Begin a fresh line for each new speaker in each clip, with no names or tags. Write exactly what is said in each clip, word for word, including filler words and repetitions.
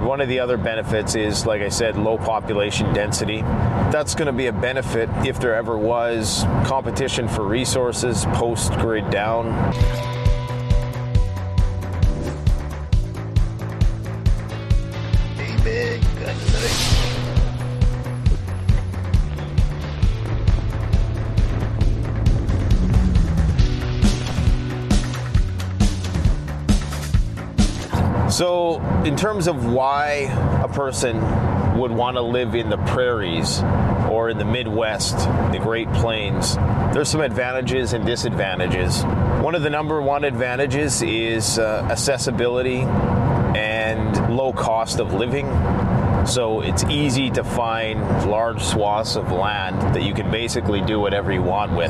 One of the other benefits is, like I said, low population density. That's going to be a benefit if there ever was competition for resources post-grid down.
Amen. Good night.
So in terms of why a person would want to live in the prairies or in the Midwest, the Great Plains, there's some advantages and disadvantages. One of the number one advantages is uh, accessibility and low cost of living. So it's easy to find large swaths of land that you can basically do whatever you want with.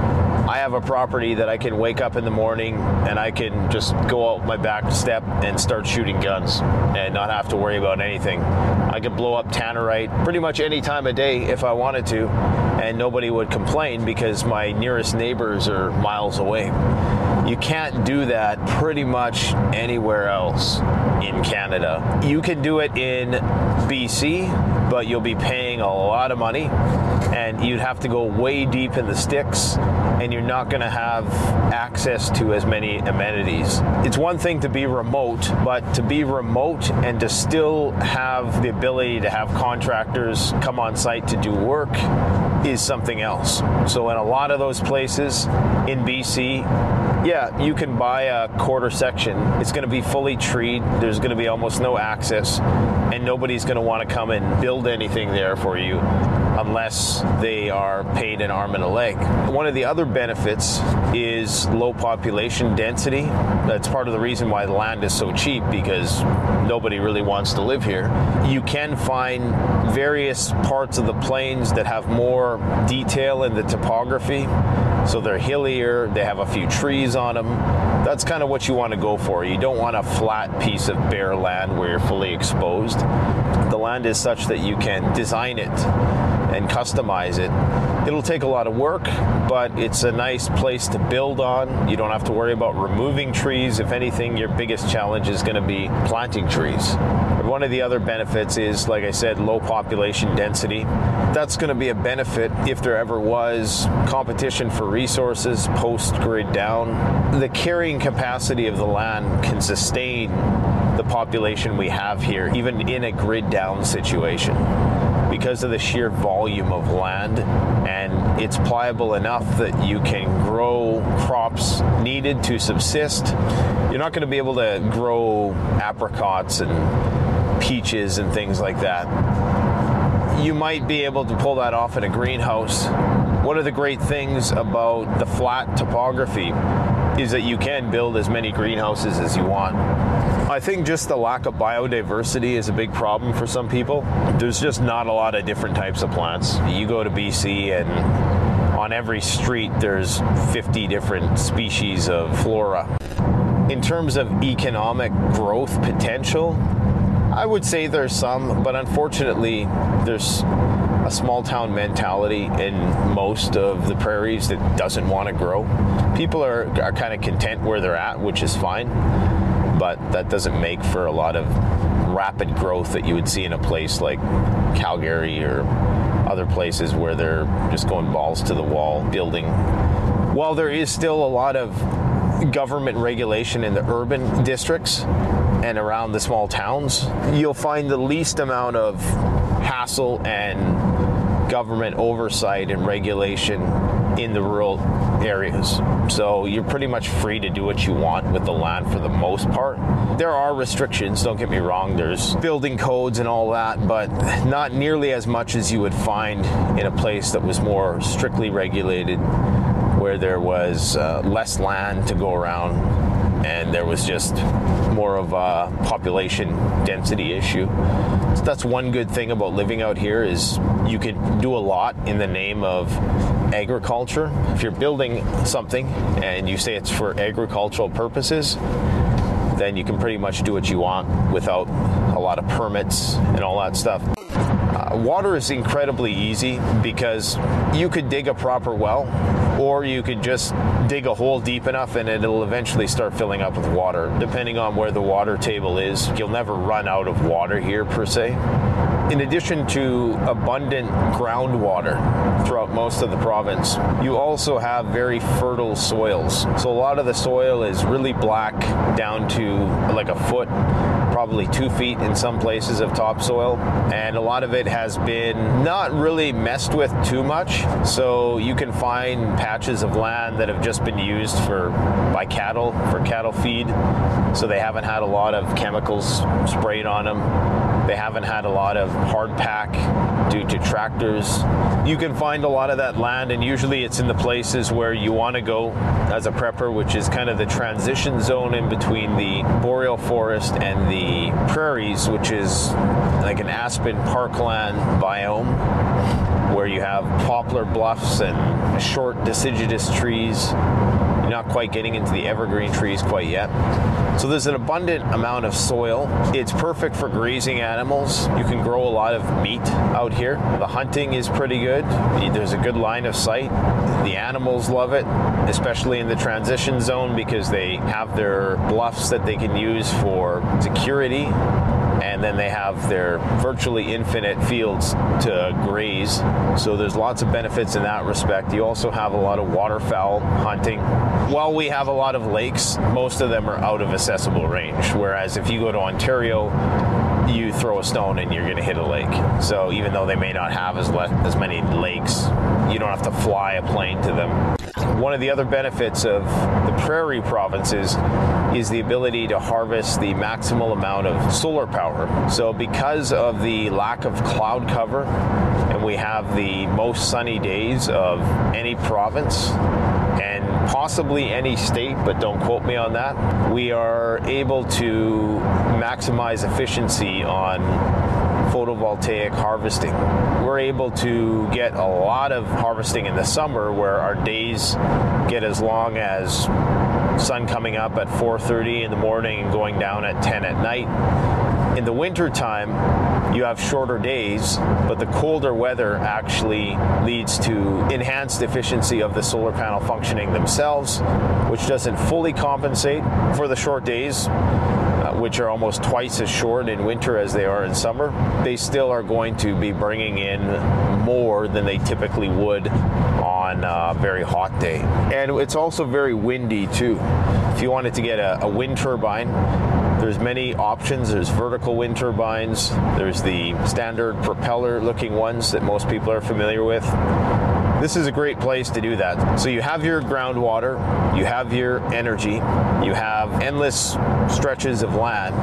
I have a property that I can wake up in the morning and I can just go out my back step and start shooting guns and not have to worry about anything. I could blow up tannerite pretty much any time of day if I wanted to, and nobody would complain because my nearest neighbors are miles away. You can't do that pretty much anywhere else in Canada. You can do it in B C, but you'll be paying a lot of money and you'd have to go way deep in the sticks, and you're not going to have access to as many amenities. It's one thing to be remote, but to be remote and to still have the ability to have contractors come on site to do work is something else. So in a lot of those places in B C, yeah, you can buy a quarter section. It's going to be fully treed. There's going to be almost no access, and nobody's going to want to come and build anything there for you unless they are paid an arm and a leg. One of the other benefits is low population density. That's part of the reason why the land is so cheap, because nobody really wants to live here. You can find various parts of the plains that have more detail in the topography. So they're hillier, they have a few trees on them. That's kind of what you want to go for. You don't want a flat piece of bare land where you're fully exposed. The land is such that you can design it and customize it. It'll take a lot of work, but it's a nice place to build on. You don't have to worry about removing trees. If anything, your biggest challenge is going to be planting trees. One of the other benefits is, like I said, low population density. That's going to be a benefit if there ever was competition for resources post-grid down. The carrying capacity of the land can sustain the population we have here, even in a grid down situation, because of the sheer volume of land, and it's pliable enough that you can grow crops needed to subsist. You're not going to be able to grow apricots and peaches and things like that. You might be able to pull that off in a greenhouse. One of the great things about the flat topography is that you can build as many greenhouses as you want. I think just the lack of biodiversity is a big problem for some people. There's just not a lot of different types of plants. You go to B C and on every street there's fifty different species of flora. In terms of economic growth potential, I would say there's some, but unfortunately there's a small town mentality in most of the prairies that doesn't want to grow. People are, are kind of content where they're at, which is fine, but that doesn't make for a lot of rapid growth that you would see in a place like Calgary or other places where they're just going balls to the wall building. While there is still a lot of government regulation in the urban districts and around the small towns, you'll find the least amount of hassle and government oversight and regulation in the rural areas. So you're pretty much free to do what you want with the land for the most part. There are restrictions, don't get me wrong, there's building codes and all that, but not nearly as much as you would find in a place that was more strictly regulated, where there was uh, less land to go around and there was just more of a population density issue. So that's one good thing about living out here, is you can do a lot in the name of agriculture. If you're building something and you say it's for agricultural purposes, then you can pretty much do what you want without a lot of permits and all that stuff. Uh, water is incredibly easy because you could dig a proper well, or you could just dig a hole deep enough and it'll eventually start filling up with water. Depending on where the water table is, you'll never run out of water here per se. In addition to abundant groundwater throughout most of the province, you also have very fertile soils. So a lot of the soil is really black down to like a foot, probably two feet in some places of topsoil, and a lot of it has been not really messed with too much. So you can find patches of land that have just been used for by cattle, for cattle feed. So they haven't had a lot of chemicals sprayed on them. They haven't had a lot of hard pack due to tractors. You can find a lot of that land, and usually it's in the places where you want to go as a prepper, which is kind of the transition zone in between the boreal forest and the prairies, which is like an aspen parkland biome where you have poplar bluffs and short deciduous trees. You're not quite getting into the evergreen trees quite yet. So there's an abundant amount of soil. It's perfect for grazing animals. You can grow a lot of meat out here. The hunting is pretty good. There's a good line of sight. The animals love it, especially in the transition zone, because they have their bluffs that they can use for security. And then they have their virtually infinite fields to graze. So there's lots of benefits in that respect. You also have a lot of waterfowl hunting. While we have a lot of lakes, most of them are out of accessible range. Whereas if you go to Ontario, you throw a stone and you're going to hit a lake. So even though they may not have as, le- as many lakes, you don't have to fly a plane to them. One of the other benefits of the prairie provinces is the ability to harvest the maximal amount of solar power. So because of the lack of cloud cover, and we have the most sunny days of any province, and possibly any state, but don't quote me on that, we are able to maximize efficiency on photovoltaic harvesting. We're able to get a lot of harvesting in the summer, where our days get as long as sun coming up at four thirty in the morning and going down at ten at night. In the winter time, you have shorter days, but the colder weather actually leads to enhanced efficiency of the solar panel functioning themselves, which doesn't fully compensate for the short days, uh, which are almost twice as short in winter as they are in summer. They still are going to be bringing in more than they typically would on a very hot day. And it's also very windy too. If you wanted to get a, a wind turbine, there's many options. There's vertical wind turbines. There's the standard propeller looking ones that most people are familiar with. This is a great place to do that. So you have your groundwater, you have your energy, you have endless stretches of land.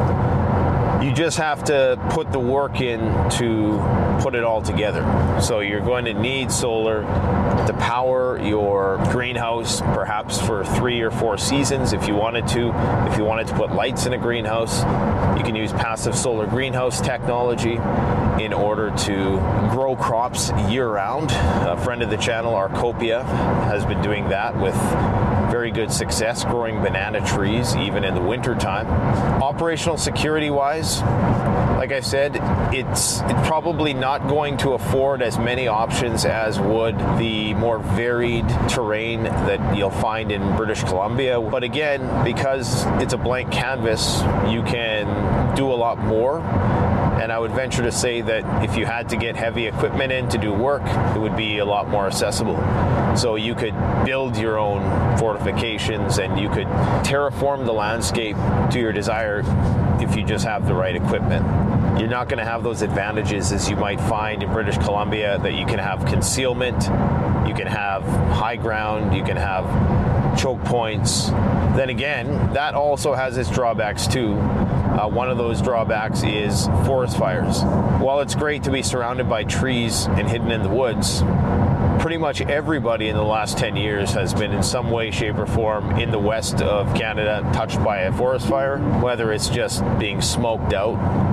You just have to put the work in to put it all together. So you're going to need solar to power your greenhouse, perhaps for three or four seasons if you wanted to. If you wanted to put lights in a greenhouse, you can use passive solar greenhouse technology in order to grow crops year-round. A friend of the channel, Arcopia, has been doing that with very good success, growing banana trees even in the winter time. Operational security wise, like I said, it's, it's probably not going to afford as many options as would the more varied terrain that you'll find in British Columbia. But again, because it's a blank canvas, you can do a lot more. And I would venture to say that if you had to get heavy equipment in to do work, it would be a lot more accessible. So you could build your own fortifications and you could terraform the landscape to your desire if you just have the right equipment. You're not going to have those advantages as you might find in British Columbia, that you can have concealment, you can have high ground, you can have choke points. Then again, that also has its drawbacks too. Uh, one of those drawbacks is forest fires. While it's great to be surrounded by trees and hidden in the woods, pretty much everybody in the last ten years has been in some way, shape, or form in the west of Canada touched by a forest fire, whether it's just being smoked out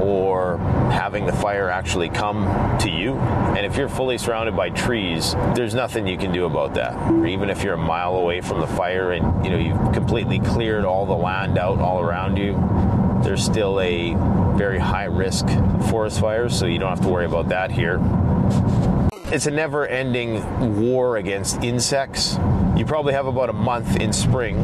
or having the fire actually come to you. And if you're fully surrounded by trees, there's nothing you can do about that. Or even if you're a mile away from the fire and you know you've completely cleared all the land out all around you, there's still a very high risk forest fires, so you don't have to worry about that here. It's a never-ending war against insects. you probably have about a month in spring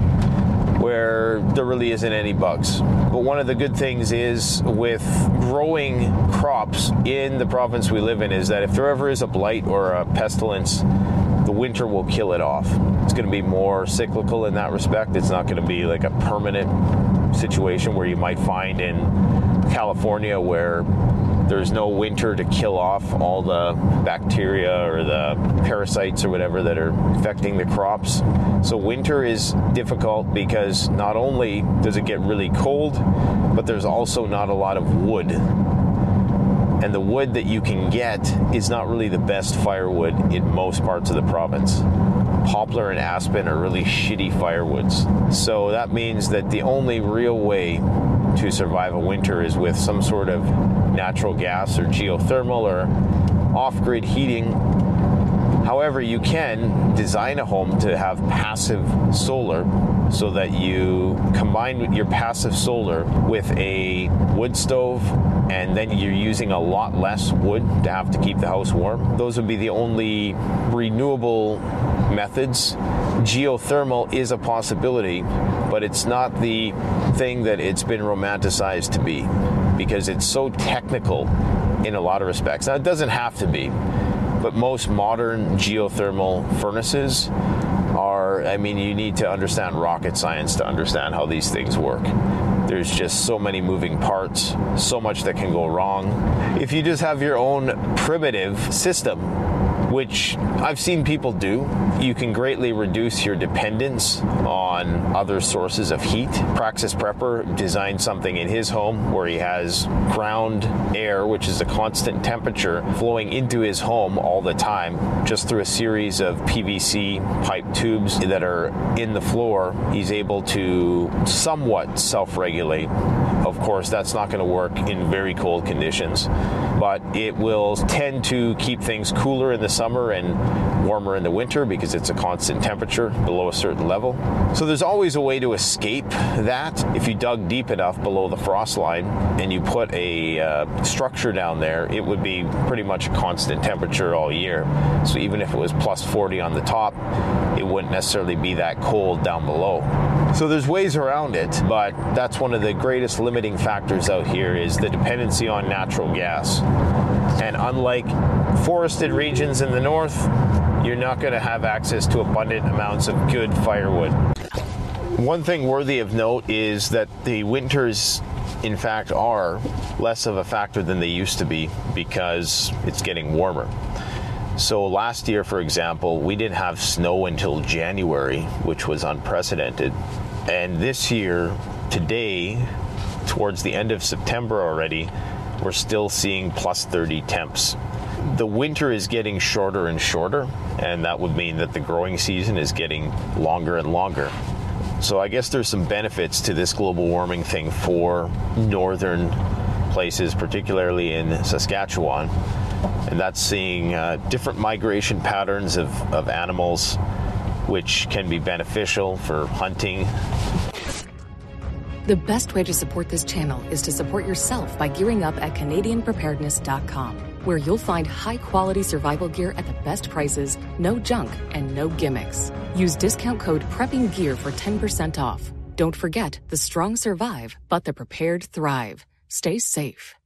where there really isn't any bugs. But one of the good things is with growing crops in the province we live in is that if there ever is a blight or a pestilence, the winter will kill it off. It's going to be more cyclical in that respect. It's not going to be like a permanent situation where you might find in California where there's no winter to kill off all the bacteria or the parasites or whatever that are affecting the crops. So winter is difficult because not only does it get really cold, but there's also not a lot of wood. And the wood that you can get is not really the best firewood in most parts of the province. Poplar and aspen are really shitty firewoods. So that means that the only real way to survive a winter is with some sort of natural gas or geothermal or off-grid heating. However, you can design a home to have passive solar so that you combine your passive solar with a wood stove, and then you're using a lot less wood to have to keep the house warm. Those would be the only renewable methods. Geothermal is a possibility, but it's not the thing that it's been romanticized to be because it's so technical in a lot of respects. Now, it doesn't have to be, but most modern geothermal furnaces are, I mean, you need to understand rocket science to understand how these things work. There's just so many moving parts, so much that can go wrong. If you just have your own primitive system, which I've seen people do, you can greatly reduce your dependence on other sources of heat. Praxis Prepper designed something in his home where he has ground air, which is a constant temperature, flowing into his home all the time, just through a series of P V C pipe tubes that are in the floor. He's able to somewhat self-regulate. Of course, that's not going to work in very cold conditions, but it will tend to keep things cooler in the summer and warmer in the winter because it's a constant temperature below a certain level. So there's always a way to escape that. If you dug deep enough below the frost line and you put a uh, structure down there, it would be pretty much a constant temperature all year. So even if it was plus forty on the top, it wouldn't necessarily be that cold down below. So there's ways around it, but that's one of the greatest limiting factors out here is the dependency on natural gas. And unlike forested regions in the north, you're not going to have access to abundant amounts of good firewood. One thing worthy of note is that the winters, in fact, are less of a factor than they used to be because it's getting warmer. So last year, for example, we didn't have snow until January, which was unprecedented. And this year, today, towards the end of September already, we're still seeing plus thirty temps. The winter is getting shorter and shorter, and that would mean that the growing season is getting longer and longer. So I guess there's some benefits to this global warming thing for northern places, particularly in Saskatchewan. And that's seeing uh, different migration patterns of, of animals, which can be beneficial for hunting.
The best way to support this channel is to support yourself by gearing up at Canadian Preparedness dot com, where you'll find high-quality survival gear at the best prices, no junk, and no gimmicks. Use discount code PREPPINGGEAR for ten percent off. Don't forget, the strong survive, but the prepared thrive. Stay safe.